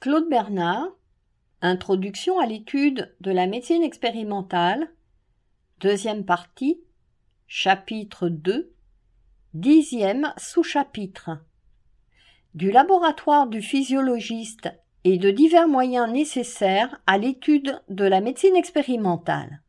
Claude Bernard, Introduction à l'étude de la médecine expérimentale, deuxième partie, chapitre 2, 10e sous-chapitre. Du laboratoire du physiologiste et de divers moyens nécessaires à l'étude de la médecine expérimentale.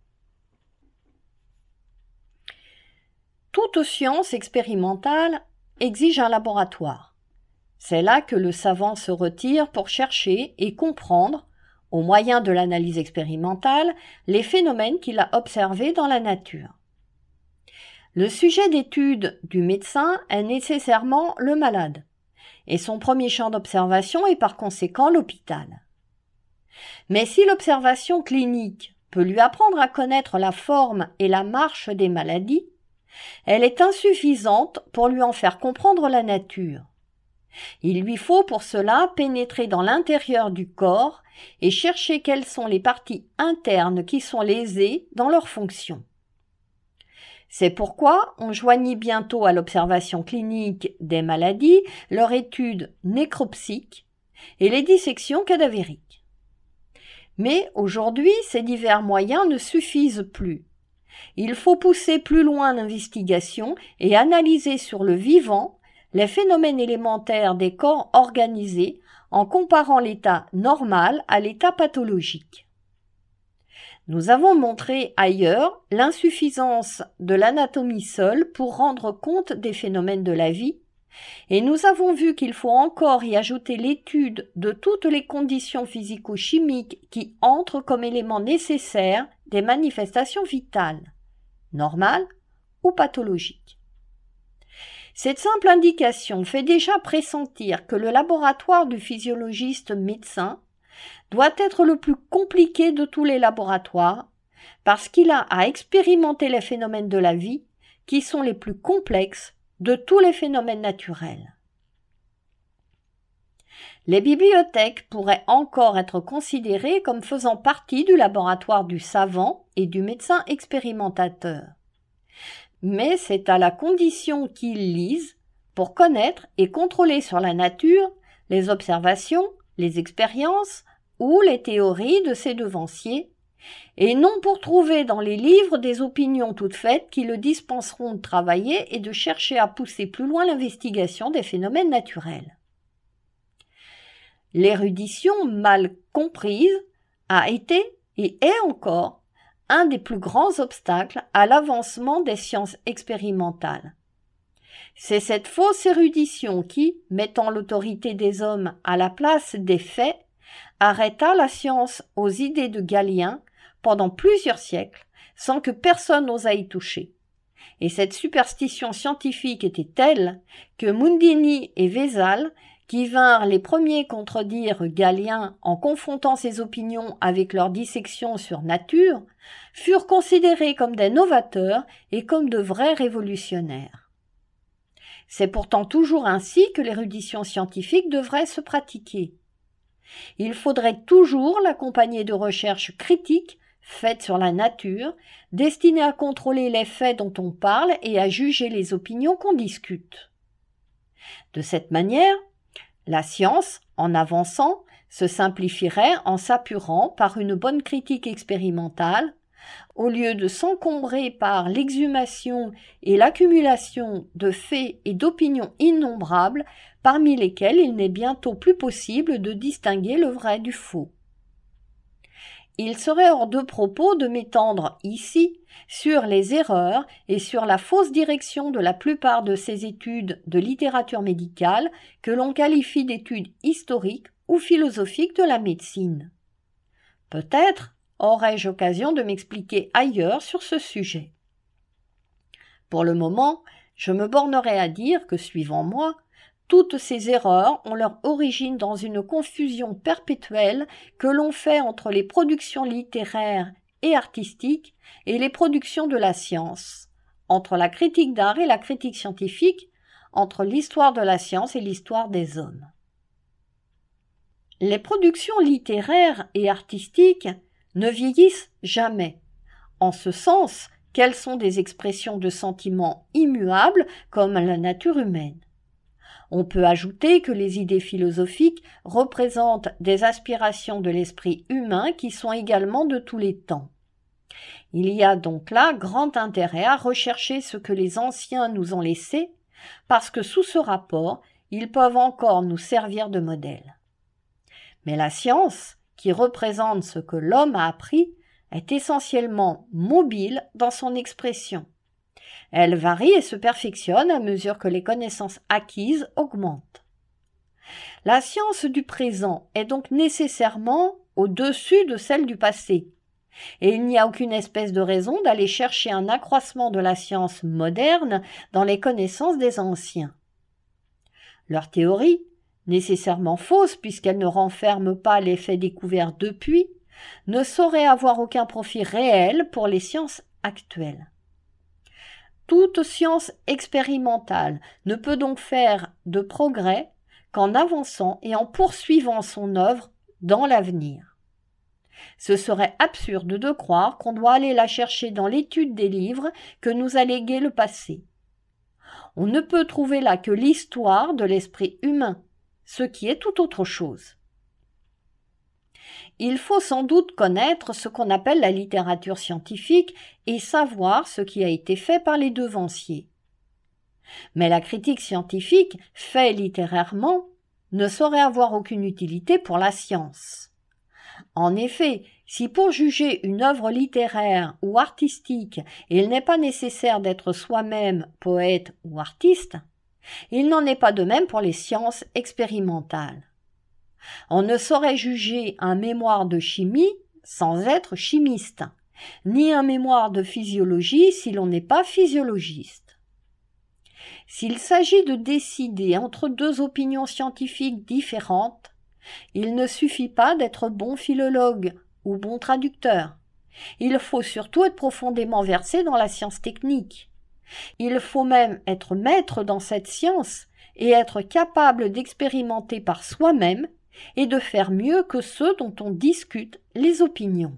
Toute science expérimentale exige un laboratoire. C'est là que le savant se retire pour chercher et comprendre, au moyen de l'analyse expérimentale, les phénomènes qu'il a observés dans la nature. Le sujet d'étude du médecin est nécessairement le malade, et son premier champ d'observation est par conséquent l'hôpital. Mais si l'observation clinique peut lui apprendre à connaître la forme et la marche des maladies, elle est insuffisante pour lui en faire comprendre la nature. Il lui faut pour cela pénétrer dans l'intérieur du corps et chercher quelles sont les parties internes qui sont lésées dans leurs fonctions. C'est pourquoi on joignit bientôt à l'observation clinique des maladies leur étude nécropsique et les dissections cadavériques. Mais aujourd'hui, ces divers moyens ne suffisent plus. Il faut pousser plus loin l'investigation et analyser sur le vivant les phénomènes élémentaires des corps organisés en comparant l'état normal à l'état pathologique. Nous avons montré ailleurs l'insuffisance de l'anatomie seule pour rendre compte des phénomènes de la vie, et nous avons vu qu'il faut encore y ajouter l'étude de toutes les conditions physico-chimiques qui entrent comme éléments nécessaires des manifestations vitales, normales ou pathologiques. Cette simple indication fait déjà pressentir que le laboratoire du physiologiste médecin doit être le plus compliqué de tous les laboratoires parce qu'il a à expérimenter les phénomènes de la vie qui sont les plus complexes de tous les phénomènes naturels. Les bibliothèques pourraient encore être considérées comme faisant partie du laboratoire du savant et du médecin expérimentateur. Mais c'est à la condition qu'ils lisent pour connaître et contrôler sur la nature les observations, les expériences ou les théories de ses devanciers, et non pour trouver dans les livres des opinions toutes faites qui le dispenseront de travailler et de chercher à pousser plus loin l'investigation des phénomènes naturels. L'érudition mal comprise a été et est encore un des plus grands obstacles à l'avancement des sciences expérimentales. C'est cette fausse érudition qui, mettant l'autorité des hommes à la place des faits, arrêta la science aux idées de Galien pendant plusieurs siècles, sans que personne osât y toucher. Et cette superstition scientifique était telle que Mundini et Vézal, qui vinrent les premiers contredire Galien en confrontant ses opinions avec leurs dissections sur nature, furent considérés comme des novateurs et comme de vrais révolutionnaires. C'est pourtant toujours ainsi que l'érudition scientifique devrait se pratiquer. Il faudrait toujours l'accompagner de recherches critiques faites sur la nature, destinées à contrôler les faits dont on parle et à juger les opinions qu'on discute. De cette manière, la science, en avançant, se simplifierait en s'apurant par une bonne critique expérimentale, au lieu de s'encombrer par l'exhumation et l'accumulation de faits et d'opinions innombrables, parmi lesquels il n'est bientôt plus possible de distinguer le vrai du faux. Il serait hors de propos de m'étendre ici sur les erreurs et sur la fausse direction de la plupart de ces études de littérature médicale que l'on qualifie d'études historiques ou philosophiques de la médecine. Peut-être aurai-je occasion de m'expliquer ailleurs sur ce sujet. Pour le moment, je me bornerai à dire que, suivant moi, toutes ces erreurs ont leur origine dans une confusion perpétuelle que l'on fait entre les productions littéraires et artistiques et les productions de la science, entre la critique d'art et la critique scientifique, entre l'histoire de la science et l'histoire des hommes. Les productions littéraires et artistiques ne vieillissent jamais, en ce sens qu'elles sont des expressions de sentiments immuables comme la nature humaine. On peut ajouter que les idées philosophiques représentent des aspirations de l'esprit humain qui sont également de tous les temps. Il y a donc là grand intérêt à rechercher ce que les anciens nous ont laissé, parce que sous ce rapport, ils peuvent encore nous servir de modèle. Mais la science, qui représente ce que l'homme a appris, est essentiellement mobile dans son expression. Elle varie et se perfectionne à mesure que les connaissances acquises augmentent. La science du présent est donc nécessairement au-dessus de celle du passé, et il n'y a aucune espèce de raison d'aller chercher un accroissement de la science moderne dans les connaissances des anciens. Leur théorie, nécessairement fausse puisqu'elle ne renferme pas les faits découverts depuis, ne saurait avoir aucun profit réel pour les sciences actuelles. Toute science expérimentale ne peut donc faire de progrès qu'en avançant et en poursuivant son œuvre dans l'avenir. Ce serait absurde de croire qu'on doit aller la chercher dans l'étude des livres que nous a légués le passé. On ne peut trouver là que l'histoire de l'esprit humain, ce qui est tout autre chose. Il faut sans doute connaître ce qu'on appelle la littérature scientifique et savoir ce qui a été fait par les devanciers. Mais la critique scientifique, faite littérairement, ne saurait avoir aucune utilité pour la science. En effet, si pour juger une œuvre littéraire ou artistique, il n'est pas nécessaire d'être soi-même poète ou artiste, il n'en est pas de même pour les sciences expérimentales. On ne saurait juger un mémoire de chimie sans être chimiste, ni un mémoire de physiologie si l'on n'est pas physiologiste. S'il s'agit de décider entre deux opinions scientifiques différentes, il ne suffit pas d'être bon philologue ou bon traducteur. Il faut surtout être profondément versé dans la science technique. Il faut même être maître dans cette science et être capable d'expérimenter par soi-même et de faire mieux que ceux dont on discute les opinions.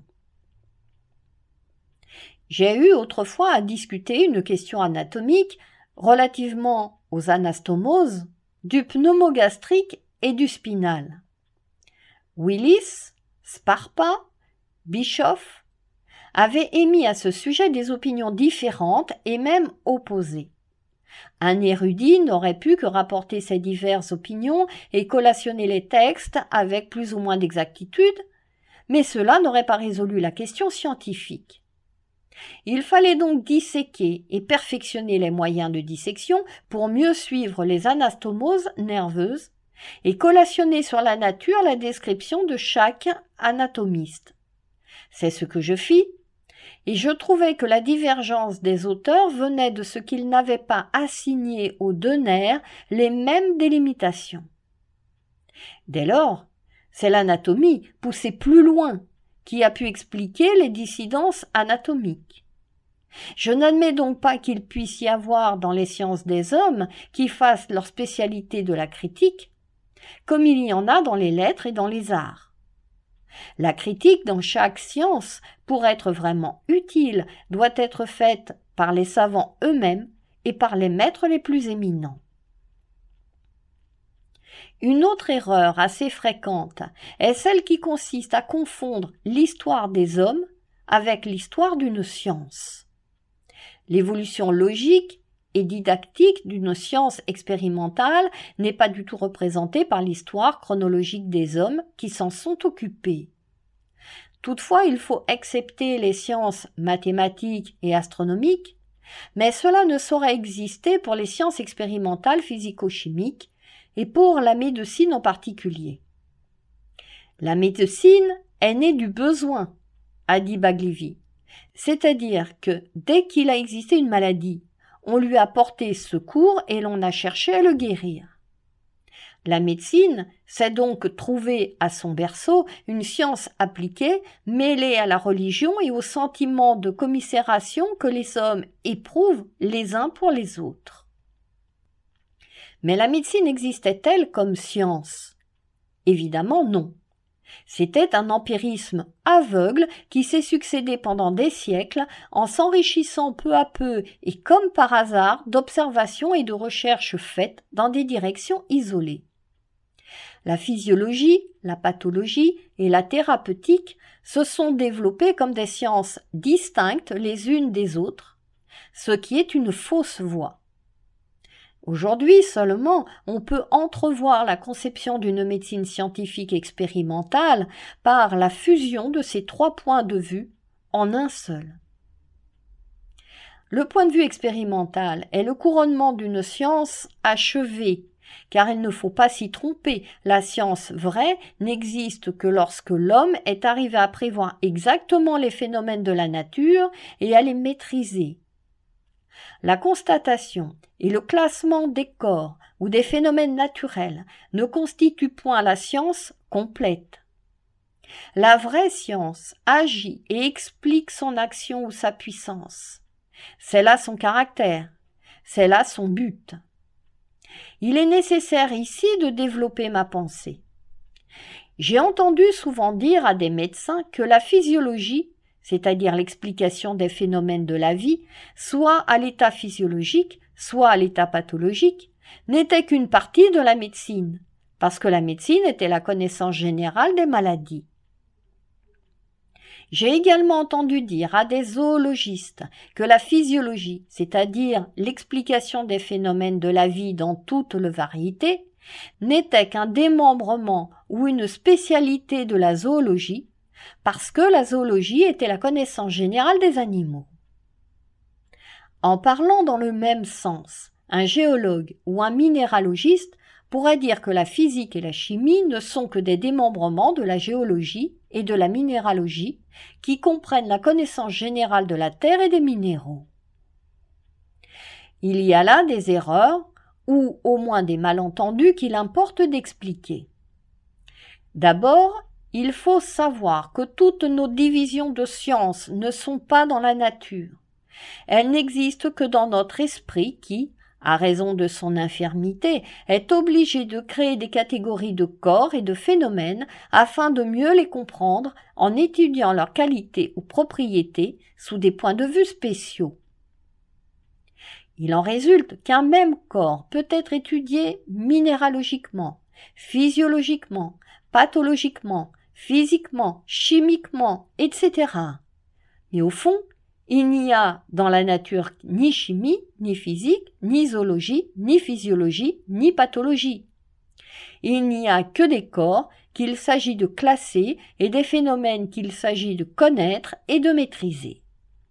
J'ai eu autrefois à discuter une question anatomique relativement aux anastomoses, du pneumogastrique et du spinal. Willis, Sparpa, Bischoff avaient émis à ce sujet des opinions différentes et même opposées. Un érudit n'aurait pu que rapporter ces diverses opinions et collationner les textes avec plus ou moins d'exactitude, mais cela n'aurait pas résolu la question scientifique. Il fallait donc disséquer et perfectionner les moyens de dissection pour mieux suivre les anastomoses nerveuses et collationner sur la nature la description de chaque anatomiste. C'est ce que je fis, et je trouvais que la divergence des auteurs venait de ce qu'ils n'avaient pas assigné aux deux nerfs les mêmes délimitations. Dès lors, c'est l'anatomie poussée plus loin qui a pu expliquer les dissidences anatomiques. Je n'admets donc pas qu'il puisse y avoir dans les sciences des hommes qui fassent leur spécialité de la critique, comme il y en a dans les lettres et dans les arts. La critique dans chaque science, pour être vraiment utile, doit être faite par les savants eux-mêmes et par les maîtres les plus éminents. Une autre erreur assez fréquente est celle qui consiste à confondre l'histoire des hommes avec l'histoire d'une science. L'évolution logique et didactique d'une science expérimentale n'est pas du tout représentée par l'histoire chronologique des hommes qui s'en sont occupés. Toutefois, il faut accepter les sciences mathématiques et astronomiques, mais cela ne saurait exister pour les sciences expérimentales physico-chimiques et pour la médecine en particulier. La médecine est née du besoin, a dit Baglivi, c'est-à-dire que dès qu'il a existé une maladie, on lui a porté secours et l'on a cherché à le guérir. La médecine s'est donc trouvée à son berceau une science appliquée, mêlée à la religion et au sentiment de commisération que les hommes éprouvent les uns pour les autres. Mais la médecine existait-elle comme science ? Évidemment non. C'était un empirisme aveugle qui s'est succédé pendant des siècles en s'enrichissant peu à peu et comme par hasard d'observations et de recherches faites dans des directions isolées. La physiologie, la pathologie et la thérapeutique se sont développées comme des sciences distinctes les unes des autres, ce qui est une fausse voie. Aujourd'hui seulement, on peut entrevoir la conception d'une médecine scientifique expérimentale par la fusion de ces trois points de vue en un seul. Le point de vue expérimental est le couronnement d'une science achevée, car il ne faut pas s'y tromper, la science vraie n'existe que lorsque l'homme est arrivé à prévoir exactement les phénomènes de la nature et à les maîtriser. La constatation et le classement des corps ou des phénomènes naturels ne constituent point la science complète. La vraie science agit et explique son action ou sa puissance. C'est là son caractère, c'est là son but. Il est nécessaire ici de développer ma pensée. J'ai entendu souvent dire à des médecins que la physiologie, c'est-à-dire l'explication des phénomènes de la vie, soit à l'état physiologique, soit à l'état pathologique, n'était qu'une partie de la médecine, parce que la médecine était la connaissance générale des maladies. J'ai également entendu dire à des zoologistes que la physiologie, c'est-à-dire l'explication des phénomènes de la vie dans toute leur variété, n'était qu'un démembrement ou une spécialité de la zoologie, parce que la zoologie était la connaissance générale des animaux. En parlant dans le même sens, un géologue ou un minéralogiste pourrait dire que la physique et la chimie ne sont que des démembrements de la géologie et de la minéralogie qui comprennent la connaissance générale de la terre et des minéraux. Il y a là des erreurs ou au moins des malentendus qu'il importe d'expliquer. D'abord, il faut savoir que toutes nos divisions de sciences ne sont pas dans la nature. Elles n'existent que dans notre esprit qui, à raison de son infirmité, est obligé de créer des catégories de corps et de phénomènes afin de mieux les comprendre en étudiant leurs qualités ou propriétés sous des points de vue spéciaux. Il en résulte qu'un même corps peut être étudié minéralogiquement, physiologiquement, pathologiquement, physiquement, chimiquement, etc. Mais au fond, il n'y a dans la nature ni chimie, ni physique, ni zoologie, ni physiologie, ni pathologie. Il n'y a que des corps qu'il s'agit de classer et des phénomènes qu'il s'agit de connaître et de maîtriser.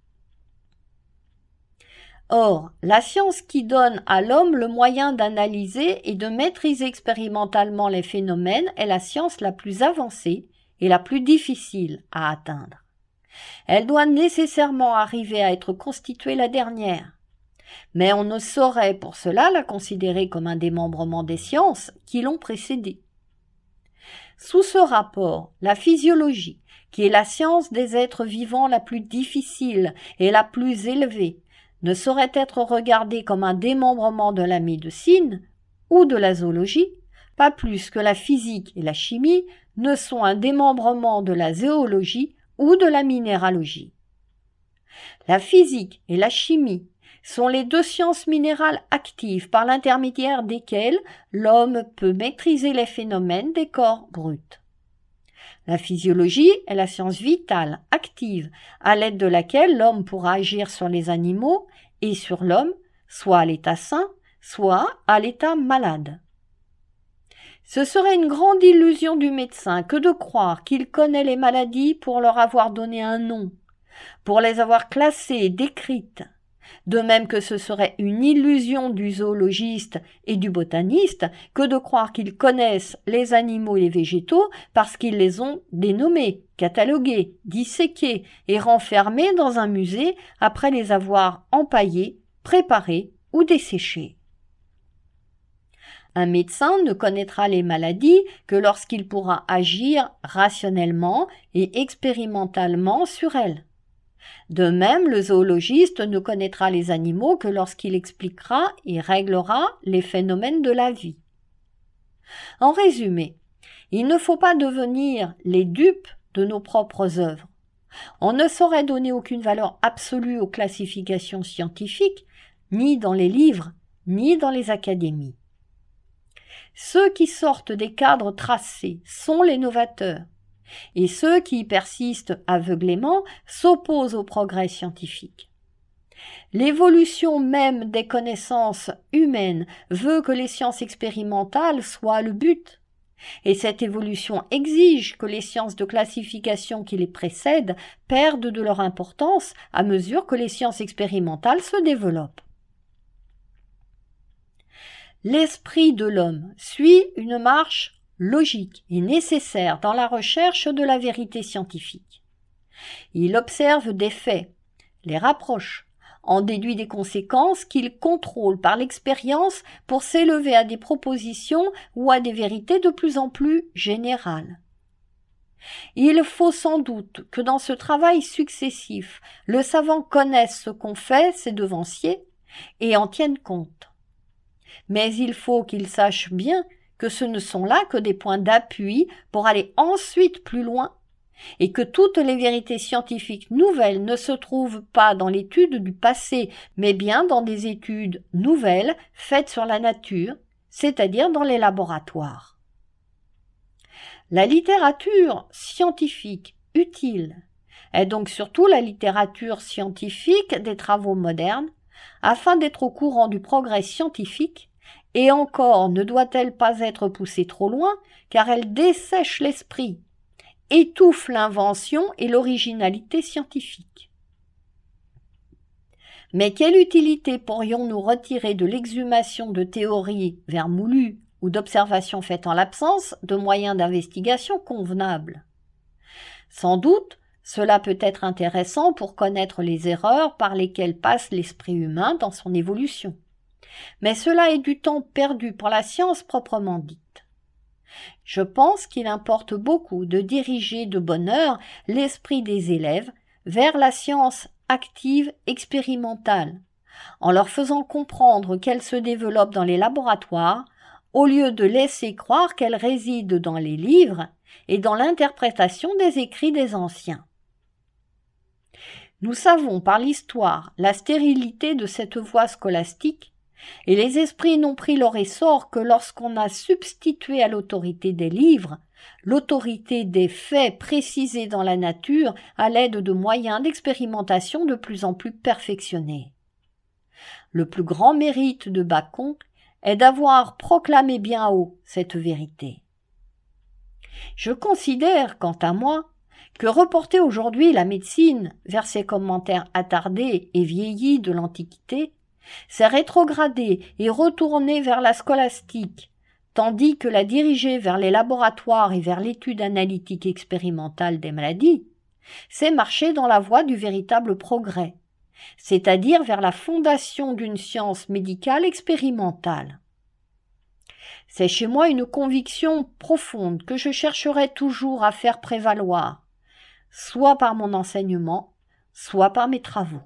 Or, la science qui donne à l'homme le moyen d'analyser et de maîtriser expérimentalement les phénomènes est la science la plus avancée et la plus difficile à atteindre. Elle doit nécessairement arriver à être constituée la dernière. Mais on ne saurait pour cela la considérer comme un démembrement des sciences qui l'ont précédée. Sous ce rapport, la physiologie, qui est la science des êtres vivants la plus difficile et la plus élevée, ne saurait être regardée comme un démembrement de la médecine ou de la zoologie, pas plus que la physique et la chimie ne sont un démembrement de la zoologie ou de la minéralogie. La physique et la chimie sont les deux sciences minérales actives par l'intermédiaire desquelles l'homme peut maîtriser les phénomènes des corps bruts. La physiologie est la science vitale, active, à l'aide de laquelle l'homme pourra agir sur les animaux et sur l'homme, soit à l'état sain, soit à l'état malade. Ce serait une grande illusion du médecin que de croire qu'il connaît les maladies pour leur avoir donné un nom, pour les avoir classées et décrites. De même que ce serait une illusion du zoologiste et du botaniste que de croire qu'ils connaissent les animaux et les végétaux parce qu'ils les ont dénommés, catalogués, disséqués et renfermés dans un musée après les avoir empaillés, préparés ou desséchés. Un médecin ne connaîtra les maladies que lorsqu'il pourra agir rationnellement et expérimentalement sur elles. De même, le zoologiste ne connaîtra les animaux que lorsqu'il expliquera et réglera les phénomènes de la vie. En résumé, Il ne faut pas devenir les dupes de nos propres œuvres. On ne saurait donner aucune valeur absolue aux classifications scientifiques, ni dans les livres, ni dans les académies. Ceux qui sortent des cadres tracés sont les novateurs, et ceux qui y persistent aveuglément s'opposent au progrès scientifique. L'évolution même des connaissances humaines veut que les sciences expérimentales soient le but, et cette évolution exige que les sciences de classification qui les précèdent perdent de leur importance à mesure que les sciences expérimentales se développent. L'esprit de l'homme suit une marche logique et nécessaire dans la recherche de la vérité scientifique. Il observe des faits, les rapproche, en déduit des conséquences qu'il contrôle par l'expérience pour s'élever à des propositions ou à des vérités de plus en plus générales. Il faut sans doute que dans ce travail successif, le savant connaisse ce qu'ont fait ses devanciers et en tienne compte. Mais il faut qu'il sache bien que ce ne sont là que des points d'appui pour aller ensuite plus loin, et que toutes les vérités scientifiques nouvelles ne se trouvent pas dans l'étude du passé, mais bien dans des études nouvelles faites sur la nature, c'est-à-dire dans les laboratoires. La littérature scientifique utile est donc surtout la littérature scientifique des travaux modernes, afin d'être au courant du progrès scientifique, et encore ne doit-elle pas être poussée trop loin, car elle dessèche l'esprit, étouffe l'invention et l'originalité scientifique. Mais quelle utilité pourrions-nous retirer de l'exhumation de théories vermoulues ou d'observations faites en l'absence de moyens d'investigation convenables? Sans doute, cela peut être intéressant pour connaître les erreurs par lesquelles passe l'esprit humain dans son évolution. Mais cela est du temps perdu pour la science proprement dite. Je pense qu'il importe beaucoup de diriger de bonne heure l'esprit des élèves vers la science active expérimentale, en leur faisant comprendre qu'elle se développe dans les laboratoires, au lieu de laisser croire qu'elle réside dans les livres et dans l'interprétation des écrits des anciens. Nous savons par l'histoire la stérilité de cette voie scolastique, et les esprits n'ont pris leur essor que lorsqu'on a substitué à l'autorité des livres l'autorité des faits précisés dans la nature à l'aide de moyens d'expérimentation de plus en plus perfectionnés. Le plus grand mérite de Bacon est d'avoir proclamé bien haut cette vérité. Je considère, quant à moi, que reporter aujourd'hui la médecine vers ses commentaires attardés et vieillis de l'Antiquité, c'est rétrograder et retourner vers la scolastique, tandis que la diriger vers les laboratoires et vers l'étude analytique expérimentale des maladies, c'est marcher dans la voie du véritable progrès, c'est-à-dire vers la fondation d'une science médicale expérimentale. C'est chez moi une conviction profonde que je chercherai toujours à faire prévaloir, soit par mon enseignement, soit par mes travaux.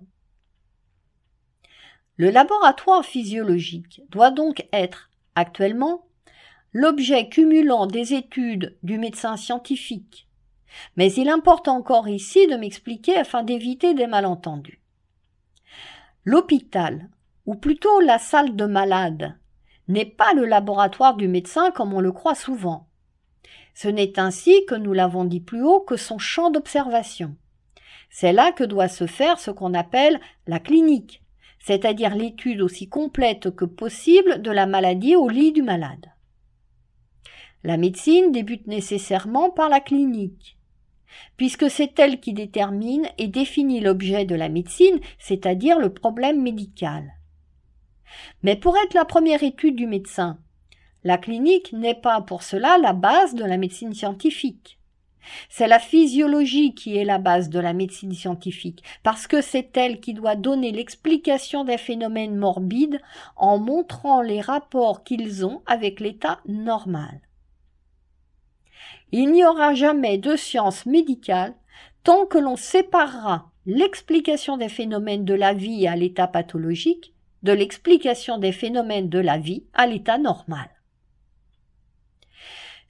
Le laboratoire physiologique doit donc être, actuellement, l'objet cumulant des études du médecin scientifique, mais il importe encore ici de m'expliquer afin d'éviter des malentendus. L'hôpital, ou plutôt la salle de malade, n'est pas le laboratoire du médecin comme on le croit souvent. Ce n'est ainsi, que nous l'avons dit plus haut, que son champ d'observation. C'est là que doit se faire ce qu'on appelle la clinique, c'est-à-dire l'étude aussi complète que possible de la maladie au lit du malade. La médecine débute nécessairement par la clinique, puisque c'est elle qui détermine et définit l'objet de la médecine, c'est-à-dire le problème médical. Mais pour être la première étude du médecin, la clinique n'est pas pour cela la base de la médecine scientifique. C'est la physiologie qui est la base de la médecine scientifique, parce que c'est elle qui doit donner l'explication des phénomènes morbides en montrant les rapports qu'ils ont avec l'état normal. Il n'y aura jamais de science médicale tant que l'on séparera l'explication des phénomènes de la vie à l'état pathologique de l'explication des phénomènes de la vie à l'état normal.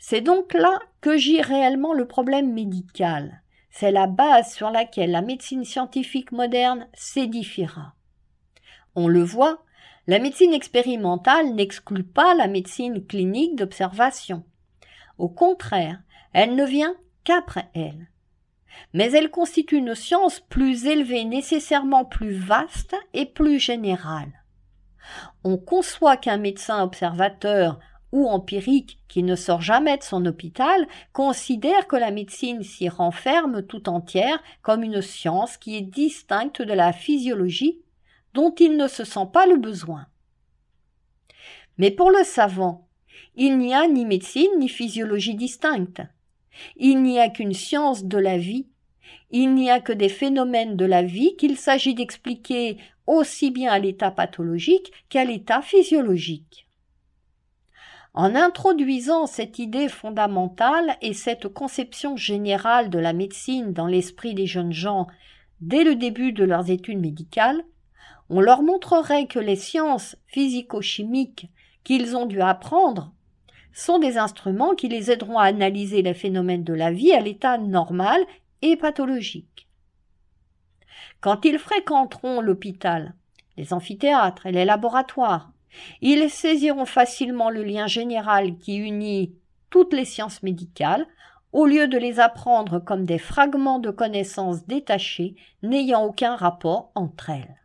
C'est donc là que gît réellement le problème médical. C'est la base sur laquelle la médecine scientifique moderne s'édifiera. On le voit, la médecine expérimentale n'exclut pas la médecine clinique d'observation. Au contraire, elle ne vient qu'après elle. Mais elle constitue une science plus élevée, nécessairement plus vaste et plus générale. On conçoit qu'un médecin observateur ou empirique qui ne sort jamais de son hôpital considère que la médecine s'y renferme tout entière comme une science qui est distincte de la physiologie dont il ne se sent pas le besoin. Mais pour le savant, il n'y a ni médecine ni physiologie distincte. Il n'y a qu'une science de la vie. Il n'y a que des phénomènes de la vie qu'il s'agit d'expliquer aussi bien à l'état pathologique qu'à l'état physiologique. En introduisant cette idée fondamentale et cette conception générale de la médecine dans l'esprit des jeunes gens dès le début de leurs études médicales, on leur montrerait que les sciences physico-chimiques qu'ils ont dû apprendre sont des instruments qui les aideront à analyser les phénomènes de la vie à l'état normal et pathologique. Quand ils fréquenteront l'hôpital, les amphithéâtres et les laboratoires, ils saisiront facilement le lien général qui unit toutes les sciences médicales, au lieu de les apprendre comme des fragments de connaissances détachées n'ayant aucun rapport entre elles.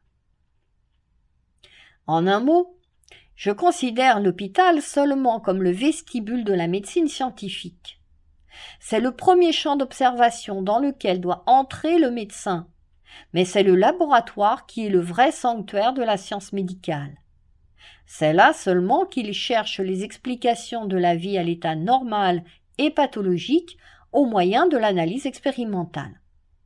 En un mot, je considère l'hôpital seulement comme le vestibule de la médecine scientifique. C'est le premier champ d'observation dans lequel doit entrer le médecin, mais c'est le laboratoire qui est le vrai sanctuaire de la science médicale. C'est là seulement qu'il cherche les explications de la vie à l'état normal et pathologique au moyen de l'analyse expérimentale.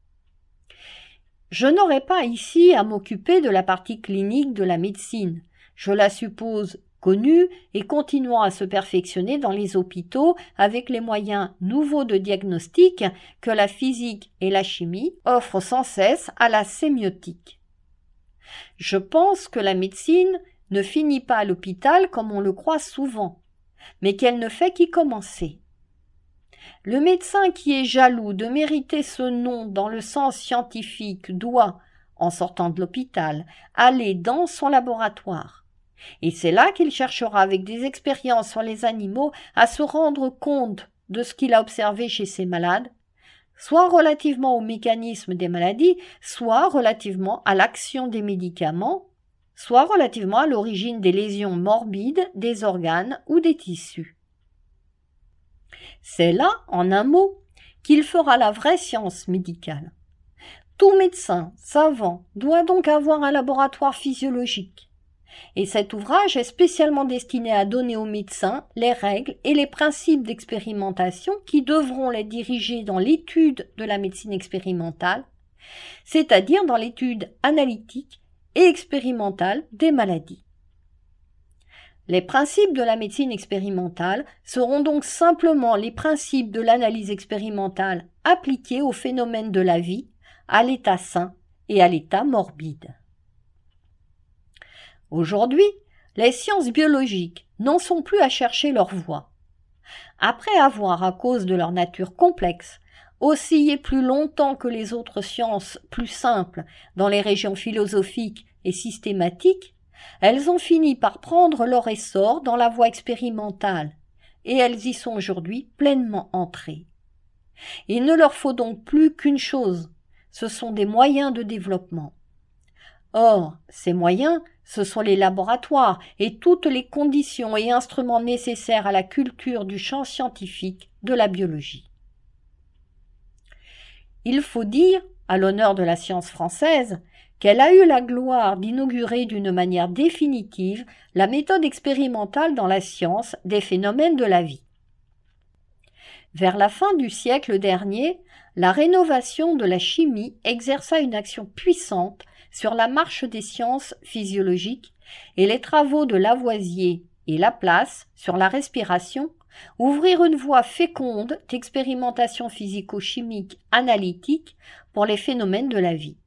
Je n'aurai pas ici à m'occuper de la partie clinique de la médecine. Je la suppose connue et continuant à se perfectionner dans les hôpitaux avec les moyens nouveaux de diagnostic que la physique et la chimie offrent sans cesse à la sémiotique. Je pense que la médecine ne finit pas à l'hôpital comme on le croit souvent, mais qu'elle ne fait qu'y commencer. Le médecin qui est jaloux de mériter ce nom dans le sens scientifique doit, en sortant de l'hôpital, aller dans son laboratoire. Et c'est là qu'il cherchera avec des expériences sur les animaux à se rendre compte de ce qu'il a observé chez ses malades, soit relativement au mécanisme des maladies, soit relativement à l'action des médicaments, soit relativement à l'origine des lésions morbides des organes ou des tissus. C'est là, en un mot, qu'il fera la vraie science médicale. Tout médecin, savant, doit donc avoir un laboratoire physiologique. Et cet ouvrage est spécialement destiné à donner aux médecins les règles et les principes d'expérimentation qui devront les diriger dans l'étude de la médecine expérimentale, c'est-à-dire dans l'étude analytique et expérimentale des maladies. Les principes de la médecine expérimentale seront donc simplement les principes de l'analyse expérimentale appliqués aux phénomènes de la vie, à l'état sain et à l'état morbide. Aujourd'hui, les sciences biologiques n'en sont plus à chercher leur voie. Après avoir, à cause de leur nature complexe, oscillé plus longtemps que les autres sciences plus simples dans les régions philosophiques et systématiques, elles ont fini par prendre leur essor dans la voie expérimentale, et elles y sont aujourd'hui pleinement entrées. Il ne leur faut donc plus qu'une chose, ce sont des moyens de développement. Or, ces moyens, ce sont les laboratoires et toutes les conditions et instruments nécessaires à la culture du champ scientifique de la biologie. Il faut dire, à l'honneur de la science française, qu'elle a eu la gloire d'inaugurer d'une manière définitive la méthode expérimentale dans la science des phénomènes de la vie. Vers la fin du siècle dernier, la rénovation de la chimie exerça une action puissante sur la marche des sciences physiologiques et les travaux de Lavoisier et Laplace sur la respiration ouvrirent une voie féconde d'expérimentation physico-chimique analytique pour les phénomènes de la vie.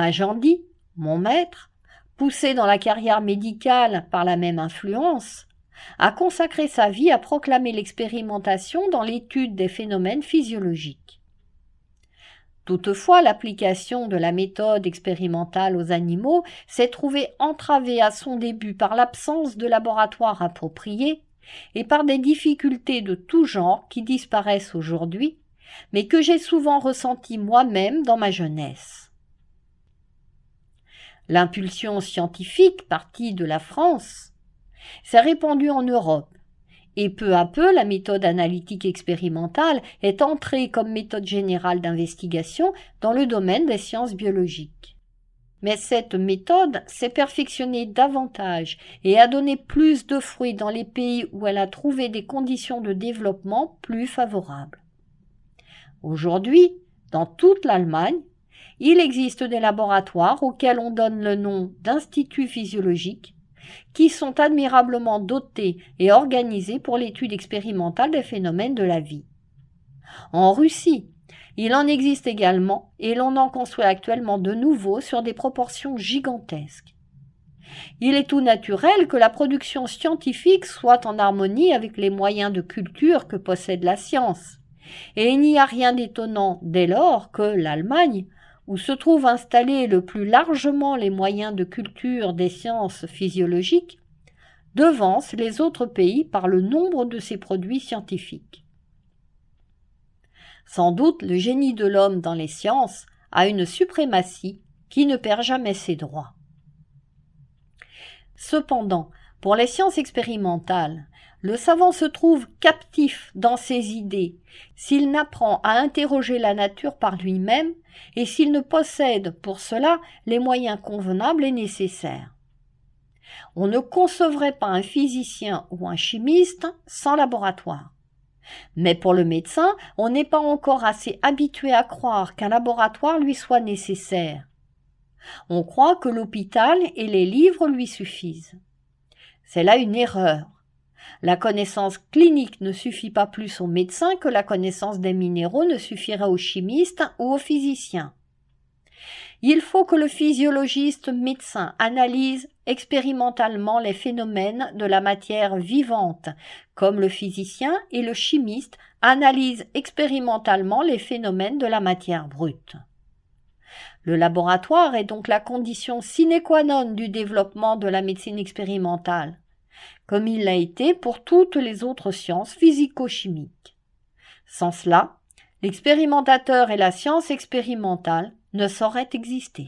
Magendie, mon maître, poussé dans la carrière médicale par la même influence, a consacré sa vie à proclamer l'expérimentation dans l'étude des phénomènes physiologiques. Toutefois, l'application de la méthode expérimentale aux animaux s'est trouvée entravée à son début par l'absence de laboratoires appropriés et par des difficultés de tout genre qui disparaissent aujourd'hui, mais que j'ai souvent ressenties moi-même dans ma jeunesse. L'impulsion scientifique partie de la France s'est répandue en Europe, et peu à peu la méthode analytique expérimentale est entrée comme méthode générale d'investigation dans le domaine des sciences biologiques. Mais cette méthode s'est perfectionnée davantage et a donné plus de fruits dans les pays où elle a trouvé des conditions de développement plus favorables. Aujourd'hui, dans toute l'Allemagne, il existe des laboratoires auxquels on donne le nom d'instituts physiologiques qui sont admirablement dotés et organisés pour l'étude expérimentale des phénomènes de la vie. En Russie, il en existe également et l'on en construit actuellement de nouveaux sur des proportions gigantesques. Il est tout naturel que la production scientifique soit en harmonie avec les moyens de culture que possède la science, et il n'y a rien d'étonnant dès lors que l'Allemagne, où se trouvent installés le plus largement les moyens de culture des sciences physiologiques, devance les autres pays par le nombre de ses produits scientifiques. Sans doute le génie de l'homme dans les sciences a une suprématie qui ne perd jamais ses droits. Cependant, pour les sciences expérimentales, le savant se trouve captif dans ses idées s'il n'apprend à interroger la nature par lui-même et s'il ne possède pour cela les moyens convenables et nécessaires. On ne concevrait pas un physicien ou un chimiste sans laboratoire. Mais pour le médecin, on n'est pas encore assez habitué à croire qu'un laboratoire lui soit nécessaire. On croit que l'hôpital et les livres lui suffisent. C'est là une erreur. La connaissance clinique ne suffit pas plus aux médecins que la connaissance des minéraux ne suffirait aux chimistes ou aux physiciens. Il faut que le physiologiste médecin analyse expérimentalement les phénomènes de la matière vivante, comme le physicien et le chimiste analysent expérimentalement les phénomènes de la matière brute. Le laboratoire est donc la condition sine qua non du développement de la médecine expérimentale, comme il l'a été pour toutes les autres sciences physico-chimiques. Sans cela, l'expérimentateur et la science expérimentale ne sauraient exister.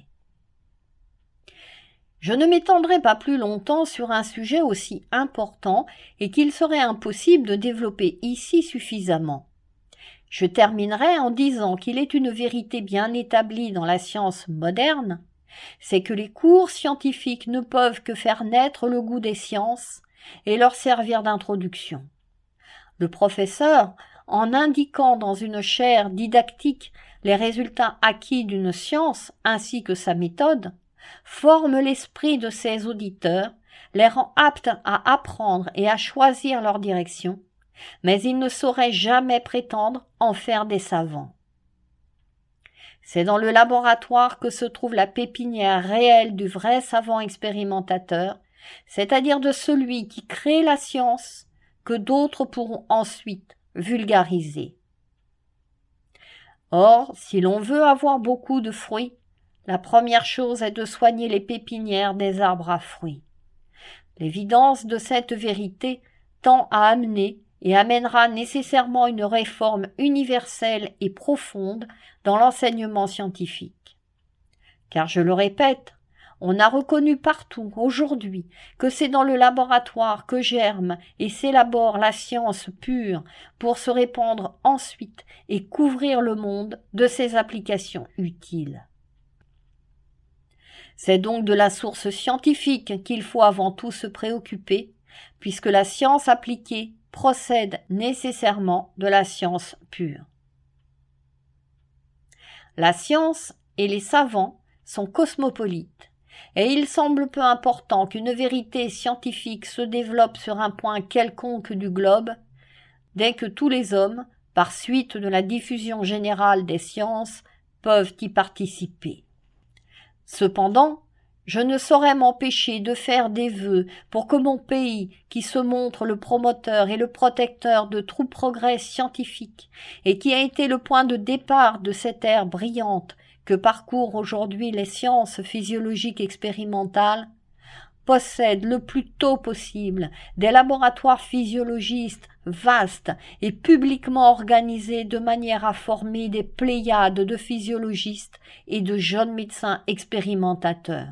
Je ne m'étendrai pas plus longtemps sur un sujet aussi important et qu'il serait impossible de développer ici suffisamment. Je terminerai en disant qu'il est une vérité bien établie dans la science moderne, c'est que les cours scientifiques ne peuvent que faire naître le goût des sciences et leur servir d'introduction. Le professeur, en indiquant dans une chaire didactique les résultats acquis d'une science ainsi que sa méthode, forme l'esprit de ses auditeurs, les rend aptes à apprendre et à choisir leur direction, mais il ne saurait jamais prétendre en faire des savants. C'est dans le laboratoire que se trouve la pépinière réelle du vrai savant expérimentateur, c'est-à-dire de celui qui crée la science que d'autres pourront ensuite vulgariser. Or, si l'on veut avoir beaucoup de fruits, la première chose est de soigner les pépinières des arbres à fruits. L'évidence de cette vérité tend à amener et amènera nécessairement une réforme universelle et profonde dans l'enseignement scientifique. Car je le répète, on a reconnu partout aujourd'hui que c'est dans le laboratoire que germe et s'élabore la science pure pour se répandre ensuite et couvrir le monde de ses applications utiles. C'est donc de la source scientifique qu'il faut avant tout se préoccuper, puisque la science appliquée procède nécessairement de la science pure. La science et les savants sont cosmopolites, et il semble peu important qu'une vérité scientifique se développe sur un point quelconque du globe, dès que tous les hommes, par suite de la diffusion générale des sciences, peuvent y participer. Cependant, je ne saurais m'empêcher de faire des vœux pour que mon pays, qui se montre le promoteur et le protecteur de tout progrès scientifique, et qui a été le point de départ de cette ère brillante que parcourent aujourd'hui les sciences physiologiques expérimentales, possède le plus tôt possible des laboratoires physiologistes vastes et publiquement organisés de manière à former des pléiades de physiologistes et de jeunes médecins expérimentateurs.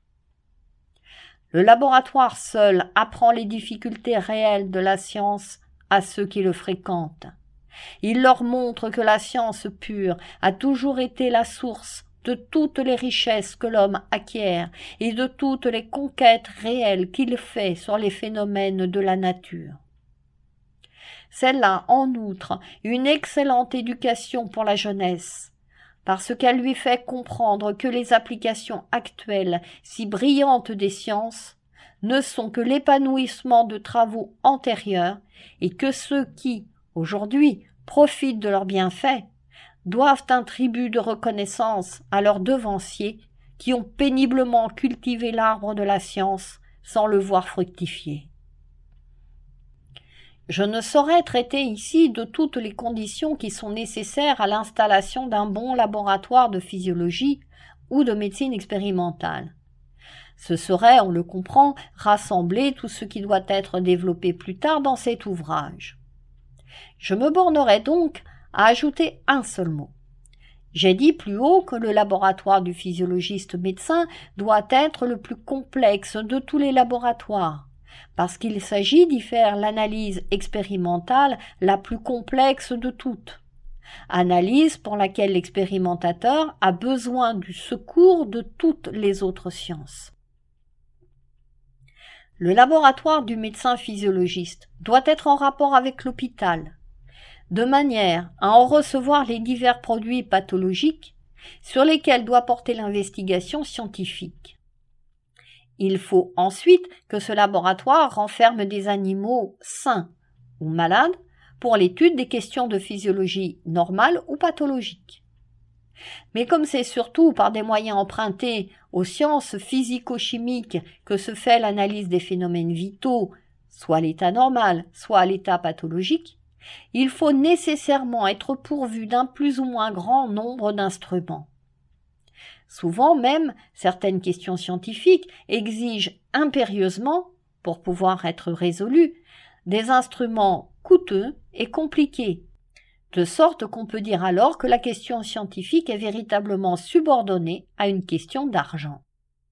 Le laboratoire seul apprend les difficultés réelles de la science à ceux qui le fréquentent. Il leur montre que la science pure a toujours été la source de toutes les richesses que l'homme acquiert et de toutes les conquêtes réelles qu'il fait sur les phénomènes de la nature. C'est là, en outre, une excellente éducation pour la jeunesse, parce qu'elle lui fait comprendre que les applications actuelles si brillantes des sciences ne sont que l'épanouissement de travaux antérieurs et que ceux qui, aujourd'hui, profitent de leurs bienfaits doivent un tribut de reconnaissance à leurs devanciers qui ont péniblement cultivé l'arbre de la science sans le voir fructifier. Je ne saurais traiter ici de toutes les conditions qui sont nécessaires à l'installation d'un bon laboratoire de physiologie ou de médecine expérimentale. Ce serait, on le comprend, rassembler tout ce qui doit être développé plus tard dans cet ouvrage. Je me bornerai donc à ajouter un seul mot. J'ai dit plus haut que le laboratoire du physiologiste médecin doit être le plus complexe de tous les laboratoires, parce qu'il s'agit d'y faire l'analyse expérimentale la plus complexe de toutes, analyse pour laquelle l'expérimentateur a besoin du secours de toutes les autres sciences. Le laboratoire du médecin physiologiste doit être en rapport avec l'hôpital, de manière à en recevoir les divers produits pathologiques sur lesquels doit porter l'investigation scientifique. Il faut ensuite que ce laboratoire renferme des animaux sains ou malades pour l'étude des questions de physiologie normale ou pathologique. Mais comme c'est surtout par des moyens empruntés aux sciences physico-chimiques que se fait l'analyse des phénomènes vitaux, soit à l'état normal, soit à l'état pathologique, il faut nécessairement être pourvu d'un plus ou moins grand nombre d'instruments. Souvent même, certaines questions scientifiques exigent impérieusement, pour pouvoir être résolues, des instruments coûteux et compliqués, de sorte qu'on peut dire alors que la question scientifique est véritablement subordonnée à une question d'argent.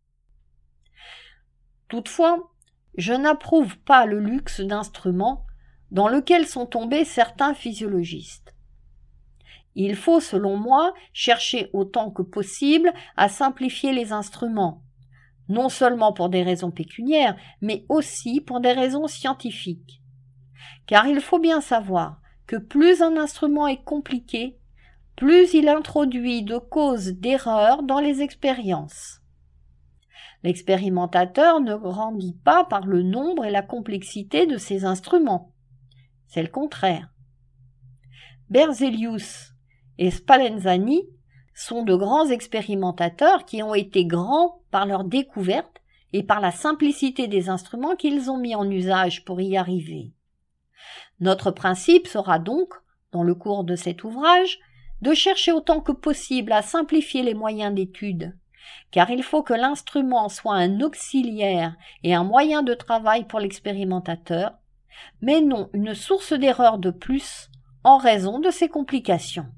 Toutefois, je n'approuve pas le luxe d'instruments dans lequel sont tombés certains physiologistes. Il faut, selon moi, chercher autant que possible à simplifier les instruments, non seulement pour des raisons pécuniaires, mais aussi pour des raisons scientifiques. Car il faut bien savoir que plus un instrument est compliqué, plus il introduit de causes d'erreurs dans les expériences. L'expérimentateur ne grandit pas par le nombre et la complexité de ses instruments. C'est le contraire. Berzelius et Spallanzani sont de grands expérimentateurs qui ont été grands par leur découverte et par la simplicité des instruments qu'ils ont mis en usage pour y arriver. Notre principe sera donc, dans le cours de cet ouvrage, de chercher autant que possible à simplifier les moyens d'étude, car il faut que l'instrument soit un auxiliaire et un moyen de travail pour l'expérimentateur, mais non une source d'erreur de plus en raison de ses complications.